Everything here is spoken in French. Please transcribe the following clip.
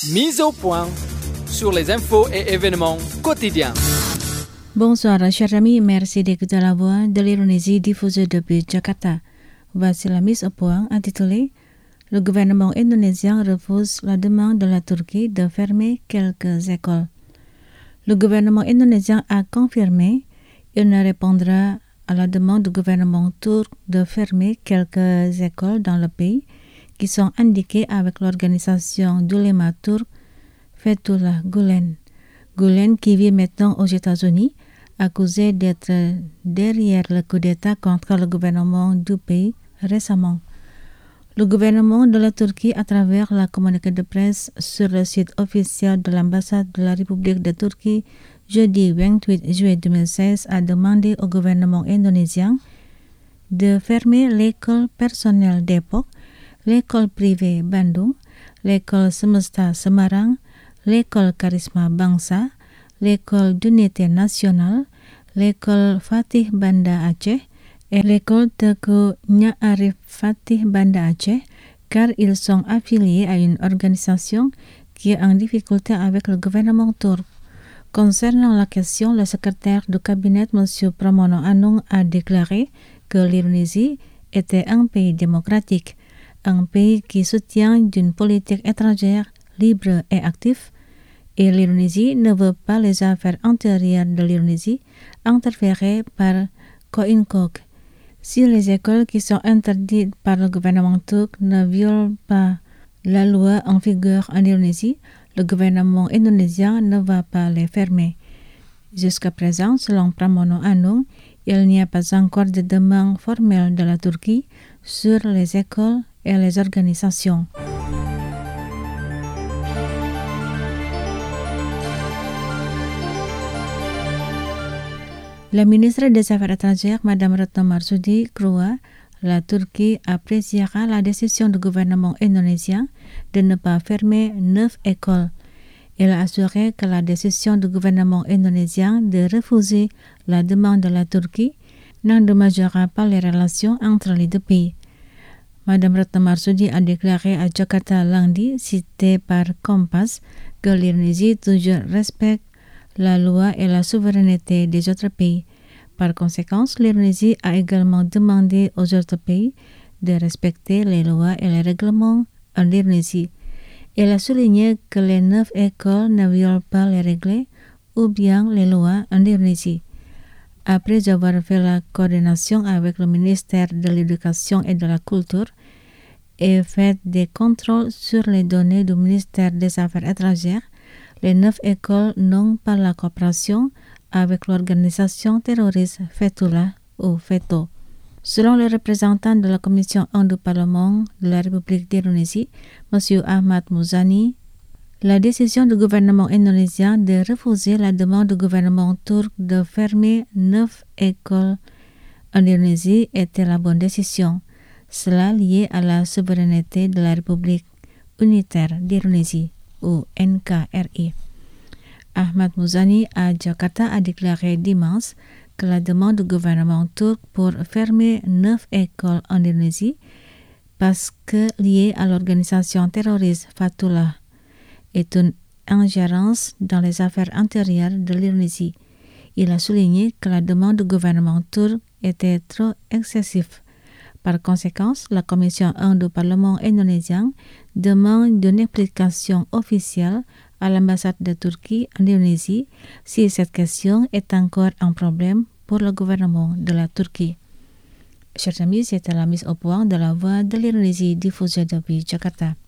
Mise au point sur les infos et événements quotidiens. Bonsoir, chers amis, merci d'écouter la voix de l'Indonésie diffusée depuis Jakarta. Voici la mise au point intitulée « Le gouvernement indonésien refuse la demande de la Turquie de fermer quelques écoles ». Le gouvernement indonésien a confirmé qu'il ne répondra à la demande du gouvernement turc de fermer quelques écoles dans le pays qui sont indiquées avec l'organisation d'ulama turc Fethullah Gülen. Gülen, qui vit maintenant aux États-Unis, accusé d'être derrière le coup d'État contre le gouvernement du pays récemment. Le gouvernement de la Turquie, à travers la communiqué de presse sur le site officiel de l'ambassade de la République de Turquie, jeudi 28 juillet 2016, a demandé au gouvernement indonésien de fermer l'école personnelle Depok, l'école privée Bandung, l'école Semesta Semarang, l'école Karisma Bangsa, l'école d'unité nationale, l'école Fatih Banda Aceh et l'école Teguh Nya Arif Fatih Banda Aceh, car ils sont affiliés à une organisation qui est en difficulté avec le gouvernement turc. Concernant la question, le secrétaire du cabinet, M. Pramono Anung, a déclaré que l'Indonésie était un pays démocratique, un pays qui soutient une politique étrangère libre et active, et l'Indonésie ne veut pas les affaires intérieures de l'Indonésie interférées par Koinkok. Si les écoles qui sont interdites par le gouvernement turc ne violent pas la loi en vigueur en Indonésie, le gouvernement indonésien ne va pas les fermer. Jusqu'à présent, selon Pramono Anung, il n'y a pas encore de demande formelle de la Turquie sur les écoles et les organisations. La ministre des Affaires étrangères, Mme Retno Marsudi, croit la Turquie appréciera la décision du gouvernement indonésien de ne pas fermer 9 écoles. Elle a assuré que la décision du gouvernement indonésien de refuser la demande de la Turquie n'endommagera pas les relations entre les deux pays. Mme Retno Marsudi a déclaré à Jakarta lundi, cité par Kompas, que l'Indonésie toujours respecte la loi et la souveraineté des autres pays. Par conséquent, l'Indonésie a également demandé aux autres pays de respecter les lois et les règlements en Indonésie. Elle a souligné que les 9 écoles ne violent pas les règles ou bien les lois en Indonésie. Après avoir fait la coordination avec le ministère de l'Éducation et de la Culture et fait des contrôles sur les données du ministère des Affaires étrangères, les 9 écoles n'ont pas la coopération avec l'organisation terroriste Fethullah ou FETO. Selon le représentant de la Commission 1 du Parlement de la République d'Indonésie, M. Ahmad Muzani, la décision du gouvernement indonésien de refuser la demande du gouvernement turc de fermer 9 écoles en Indonésie était la bonne décision. Cela lié à la souveraineté de la République unitaire d'Indonésie, ou NKRI. Ahmad Muzani à Jakarta a déclaré dimanche que la demande du gouvernement turc pour fermer 9 écoles en Indonésie parce que liée à l'organisation terroriste Fethullah est une ingérence dans les affaires intérieures de l'Indonésie. Il a souligné que la demande du gouvernement turc était trop excessive. Par conséquent, la Commission 1 du Parlement indonésien demande une explication officielle à l'ambassade de Turquie en Indonésie si cette question est encore un problème pour le gouvernement de la Turquie. Chers amis, c'était la mise au point de la voix de l'Indonésie diffusée depuis Jakarta.